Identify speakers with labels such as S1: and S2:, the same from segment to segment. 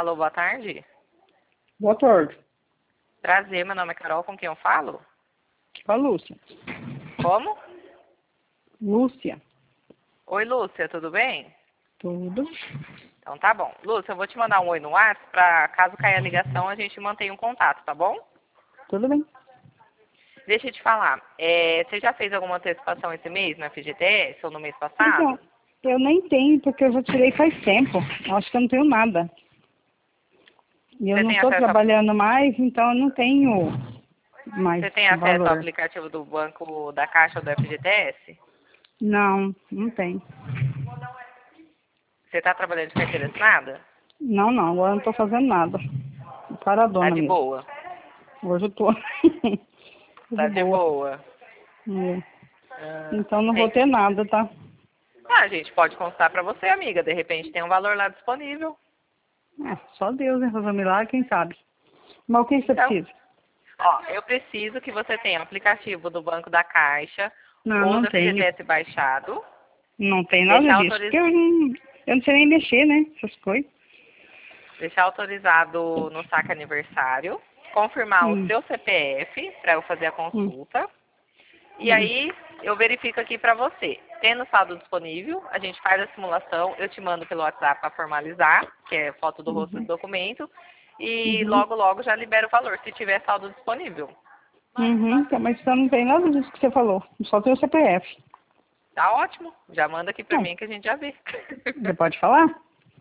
S1: Alô, boa tarde.
S2: Boa tarde.
S1: Prazer, meu nome é Carol, com quem eu falo?
S2: A Lúcia.
S1: Como?
S2: Lúcia.
S1: Oi, Lúcia, tudo bem?
S2: Tudo.
S1: Então tá bom. Lúcia, eu vou te mandar um oi no WhatsApp pra caso caia a ligação a gente mantenha um contato, tá bom?
S2: Tudo bem.
S1: Deixa eu te falar, você já fez alguma antecipação esse mês na FGTS ou no mês passado?
S2: Então, eu nem tenho, porque eu já tirei faz tempo. Eu acho que eu não tenho nada. E eu
S1: Você
S2: não
S1: tem
S2: estou
S1: acesso
S2: trabalhando mais, então eu não tenho mais
S1: Você tem acesso ao
S2: valor.
S1: aplicativo do banco da Caixa ou do FGTS?
S2: Não, não tem.
S1: Você tá trabalhando de carteira assinada?
S2: Não, agora eu não estou fazendo nada.
S1: Tá
S2: Paradona
S1: de
S2: mesmo.
S1: boa?
S2: Hoje eu tô tô
S1: Tá
S2: de
S1: de
S2: boa.
S1: boa.
S2: É.
S1: Ah,
S2: Então não vou
S1: tem.
S2: ter nada, tá?
S1: Ah, a gente pode consultar pra você, amiga. De repente tem um valor lá disponível.
S2: É, só Deus, né? Fazer um milagre, quem sabe. Mas o que você
S1: Então,
S2: precisa?
S1: ó, eu preciso que você tenha o aplicativo do Banco da Caixa
S2: Não,
S1: ou
S2: não
S1: do
S2: tenho.
S1: FGTS baixado.
S2: Não tem nada
S1: Deixar,
S2: disso. Porque eu não sei nem mexer, né? Essas coisas.
S1: deixar autorizado no saque aniversário. Confirmar o
S2: Hum,
S1: seu CPF para eu fazer a
S2: hum,
S1: consulta. E
S2: hum,
S1: aí eu verifico aqui para você. Tendo saldo disponível, a gente faz a simulação, eu te mando pelo WhatsApp para formalizar, que é foto do rosto do
S2: uhum,
S1: documento, e
S2: uhum,
S1: logo logo já libera o valor, se tiver saldo disponível.
S2: uhum. Então, mas então não tem nada disso que você falou. Só tem o CPF.
S1: Tá ótimo, já manda aqui para
S2: Não,
S1: mim que a gente já vê.
S2: você pode falar?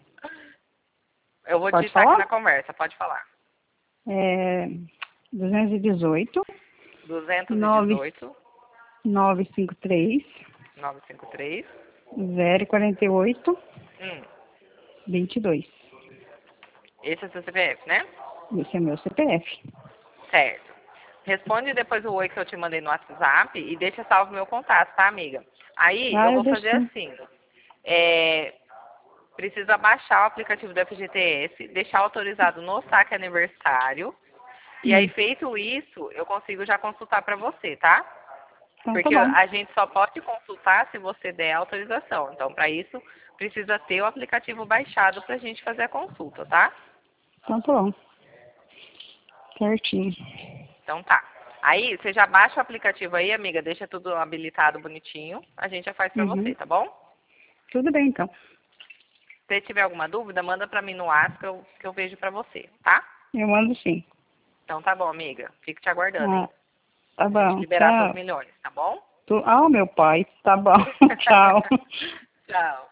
S1: Eu vou
S2: Pode
S1: digitar aqui na
S2: falar?
S1: conversa, pode falar.
S2: É 218 9
S1: 218
S2: 953
S1: 953
S2: 048
S1: hum,
S2: 22.
S1: esse é o seu CPF, né?
S2: Esse é meu CPF.
S1: Certo. Responde depois o oi que eu te mandei no WhatsApp e deixa salvo meu contato, tá, amiga? Aí eu
S2: Ah, eu
S1: vou
S2: deixo
S1: fazer
S2: sim.
S1: assim. É, precisa baixar o aplicativo do FGTS, deixar autorizado no saque aniversário. E aí,
S2: Hum,
S1: feito isso, eu consigo já consultar para você, tá?
S2: então tá
S1: Porque
S2: bom.
S1: a gente só pode consultar se você der autorização. Então, para isso, precisa ter o aplicativo baixado para a gente fazer a consulta, tá?
S2: Então tá bom. Certinho.
S1: Então tá. Aí, você já baixa o aplicativo aí, amiga, deixa tudo habilitado bonitinho. A gente já faz pra você,
S2: Uhum.
S1: tá bom?
S2: Tudo bem, então.
S1: Se tiver alguma dúvida, manda pra mim no WhatsApp que eu vejo pra você, tá?
S2: Eu mando sim.
S1: Então tá bom, amiga. Fico te aguardando,
S2: Ah,
S1: hein?
S2: tá
S1: A gente
S2: bom.
S1: liberar seus
S2: Tchau.
S1: milhões, tá bom?
S2: Ah, meu pai. Tá bom. Tchau.
S1: Tchau.